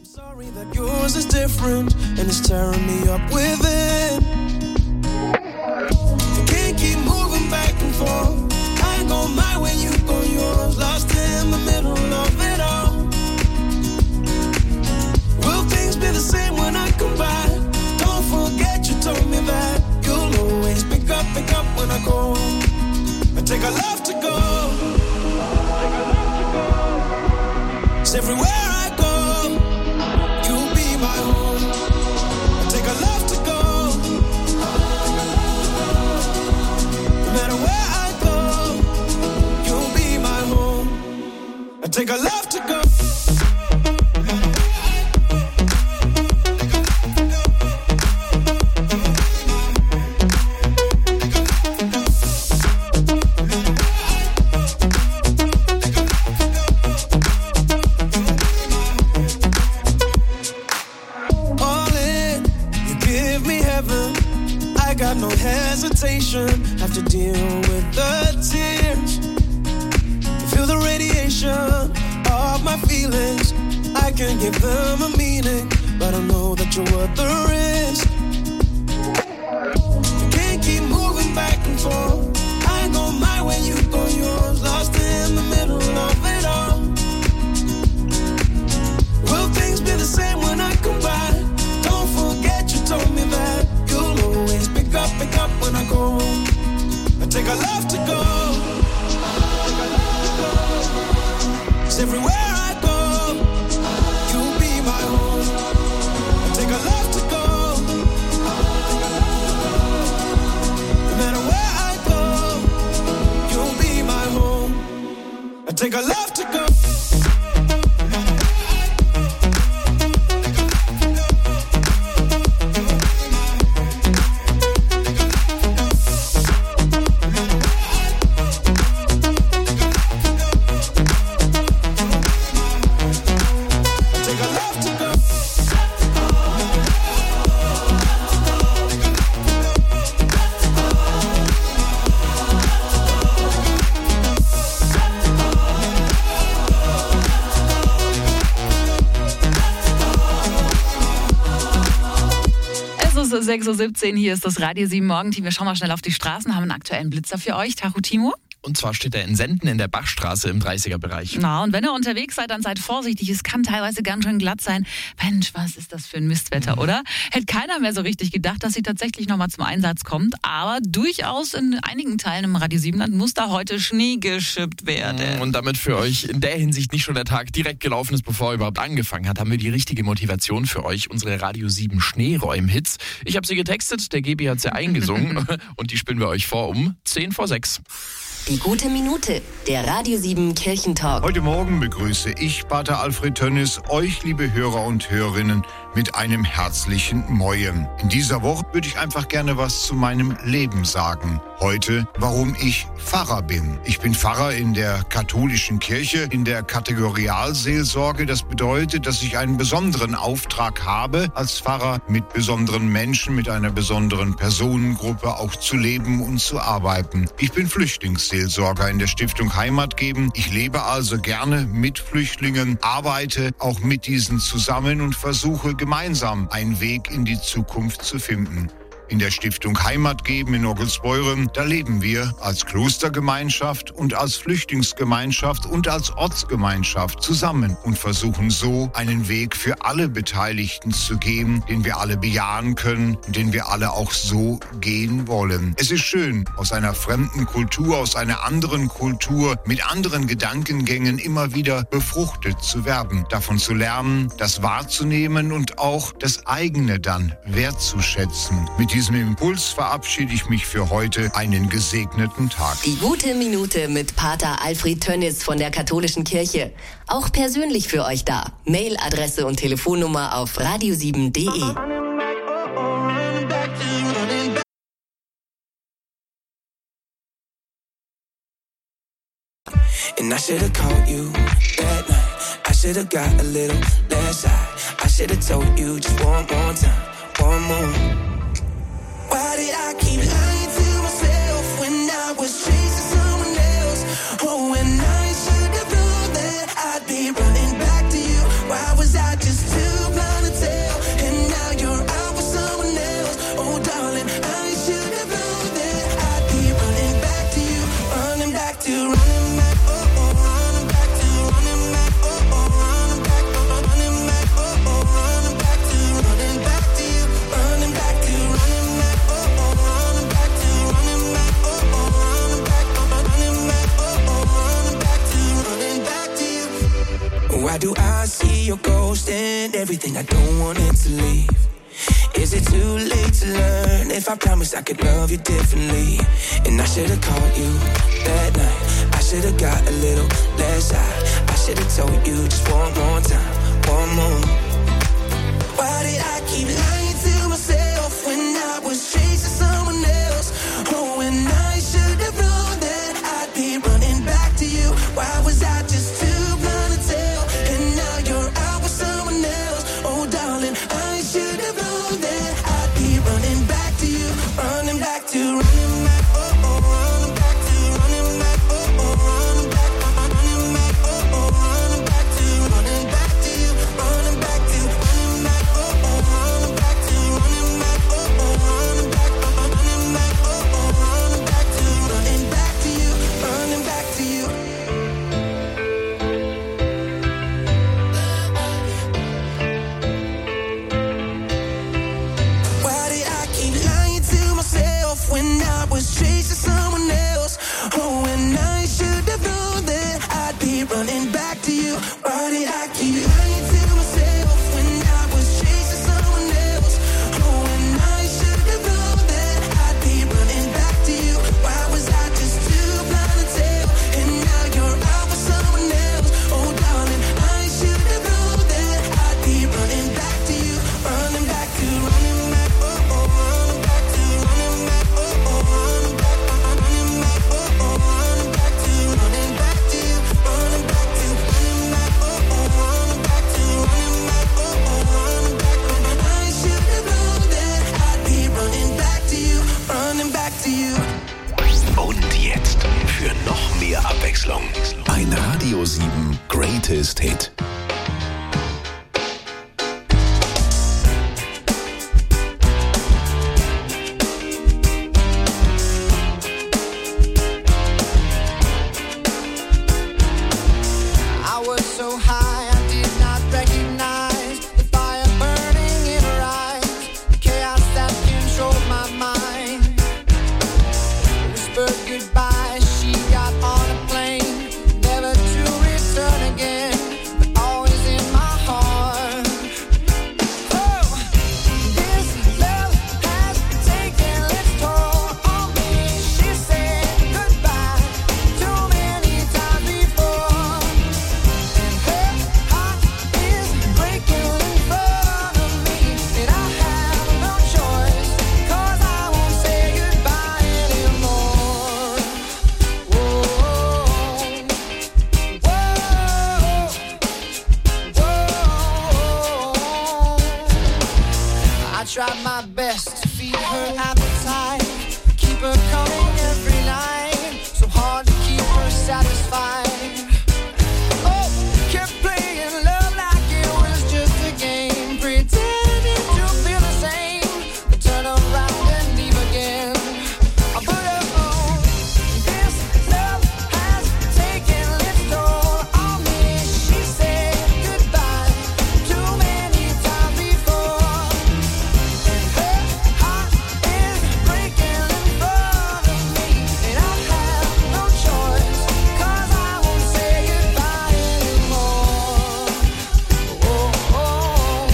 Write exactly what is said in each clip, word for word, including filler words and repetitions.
Sorry that yours is different and it's tearing me up within. You can't keep moving back and forth. I go my way, you go yours. Lost in the middle of it all. Will things be the same when I come by? Don't forget you told me that you'll always pick up, pick up when I go. I take a love to go. It's everywhere I go. My home. I take a love to go. No matter where I go, you'll be my home. I take a love to go. Have to deal with the tears. Feel the radiation of my feelings. I can give them a meaning, but I know that you're worth the risk. You can't keep moving back and forth. I go my way, you go yours. Lost in the middle of it all. Will things be the same when I come by? Don't forget you told me that you'll always pick up, pick up when I go. I take a love to go. It's everywhere I go. You'll be my home. I take a love to go. No matter where I go, you'll be my home. I take a love to go. sechs Uhr siebzehn, hier ist das Radio sieben Morgenteam. Wir schauen mal schnell auf die Straßen, haben einen aktuellen Blitzer für euch. Tacho Timo? Und zwar steht er in Senden in der Bachstraße im dreißiger-Bereich. Na, und wenn ihr unterwegs seid, dann seid vorsichtig. Es kann teilweise ganz schön glatt sein. Mensch, was ist das für ein Mistwetter, mhm. oder? Hätte keiner mehr so richtig gedacht, dass sie tatsächlich nochmal zum Einsatz kommt. Aber durchaus in einigen Teilen im Radio sieben Land muss da heute Schnee geschippt werden. Und damit für euch in der Hinsicht nicht schon der Tag direkt gelaufen ist, bevor er überhaupt angefangen hat, haben wir die richtige Motivation für euch, unsere Radio sieben Schneeräum-Hits. Ich habe sie getextet, der Gebi hat sie eingesungen und die spielen wir euch vor um zehn vor sechs. Die gute Minute, der Radio sieben Kirchentalk. Heute Morgen begrüße ich, Pater Alfred Tönnis, euch, liebe Hörer und Hörerinnen, mit einem herzlichen Moin. In dieser Woche würde ich einfach gerne was zu meinem Leben sagen. Heute, warum ich Pfarrer bin. Ich bin Pfarrer in der katholischen Kirche, in der Kategorialseelsorge. Das bedeutet, dass ich einen besonderen Auftrag habe, als Pfarrer mit besonderen Menschen, mit einer besonderen Personengruppe auch zu leben und zu arbeiten. Ich bin Flüchtlingsseelsorger in der Stiftung Heimat geben. Ich lebe also gerne mit Flüchtlingen, arbeite auch mit diesen zusammen und versuche gemeinsam einen Weg in die Zukunft zu finden. In der Stiftung Heimat geben in Ogelsbeuren, da leben wir als Klostergemeinschaft und als Flüchtlingsgemeinschaft und als Ortsgemeinschaft zusammen und versuchen so einen Weg für alle Beteiligten zu gehen, den wir alle bejahen können und den wir alle auch so gehen wollen. Es ist schön, aus einer fremden Kultur, aus einer anderen Kultur, mit anderen Gedankengängen immer wieder befruchtet zu werden, davon zu lernen, das wahrzunehmen und auch das eigene dann wertzuschätzen. Mit diesem Impuls verabschiede ich mich für heute. Einen gesegneten Tag. Die gute Minute mit Pater Alfred Tönnis von der katholischen Kirche. Auch persönlich für euch da. Mailadresse und Telefonnummer auf radio sieben punkt de. And I should have called you that night. I should have got a little less high. I should have told you just one more time, one more. Why did I keep lying to myself when I was chasing someone else? Oh, when I should have known that I'd be running back to you. Why was I just too and everything. I don't want it to leave. Is it too late to learn if I promise I could love you differently? And I should've called you that night. I should've got a little less high. I should've told you just one more time, one more. Why did I keep lying to myself when I was chasing someone else? Oh, and I should've known that I'd be running back to you. Why was I just too blind to tell? And now you're out with someone else. Oh, darling, I should've known that I'd be running back to you. Running back to, running back, oh, oh, running back to, running back, oh, oh, running back, running back, oh, oh, running back to, running back to you, running back to, running back, oh, oh, running back to, running back, oh, oh, running back, running back, oh, oh, running back to, running back to you, running back to you. Why did I keep lying to myself when I was chasing someone else? Oh, and I should have known that I'd be running back to you. Why did I keep lying to myself when I was chasing someone else? Oh, and I should have known that I'd be running back to you. Why was I just too blind to tell? And now you're out with someone else. Oh, darling, I should have known that I'd be running back to you. Running back to, running back, oh, oh, running back to, running back, oh, oh, running back, running back, oh, oh, running back to, running back to you, running back to, running back, oh, oh, running back to, running back, oh, oh, running back. I should have known that I'd be running back to you, running back to you. Und jetzt für noch mehr Abwechslung ein Radio sieben Greatest Hit. I was so high, I did not recognize the fire burning in her eyes, the chaos that controlled my mind. Whispered goodbye, she got on a plane, never to return again, but always in my heart. Oh, this love has taken its toll on me. She said goodbye too many times before. Her heart is breaking in front of me, and I have no choice, 'cause I won't say goodbye anymore. Whoa, whoa, whoa. I tried my best to feed her appetite, keep her coming every night, so hard to keep her satisfied. Oh, kept playing love like it was just a game, pretending to feel the same, but turn around and leave again. I put her on. This love has taken its toll on me. She said goodbye too many times before. Her heart is breaking in front of me, and I have no choice, 'cause I won't say goodbye anymore. Whoa, whoa,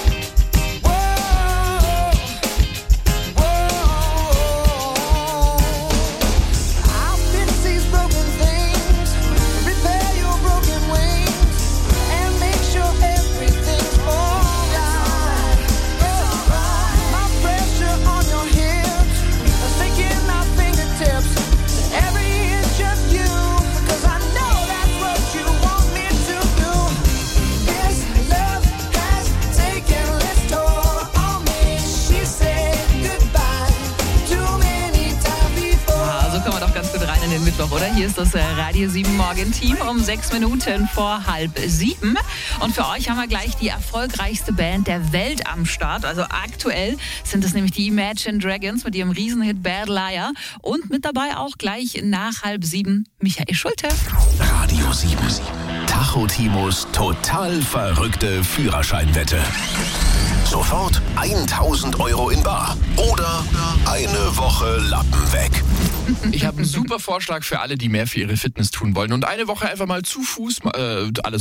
whoa, I'll fix these broken things, repair your broken wings, and make sure everything's alright. My pressure on your hips, sinking my fingertips, every inch of you, 'cause I know that's what you want me to do. This love has taken its toll on me. She said goodbye too many times before. Ah, so kommen wir doch ganz gut rein in den Mittwoch, oder? Hier ist das äh, Radio sieben Morgenteam um sechs Minuten vor halb sieben. Und für euch haben wir gleich die erfolgreichste Band der Welt am Start. Also aktuell sind es nämlich die Imagine Dragons mit ihrem Riesenhit Bad Liar. Und mit dabei auch gleich nach halb sieben Michael Schulte. Radio sieben. Tacho Timos total verrückte Führerscheinwette. Sofort tausend Euro in bar oder eine Woche Lappen weg. Ich habe einen super Vorschlag für alle, die mehr für ihre Fitness tun wollen und eine Woche einfach mal zu Fuß äh, alles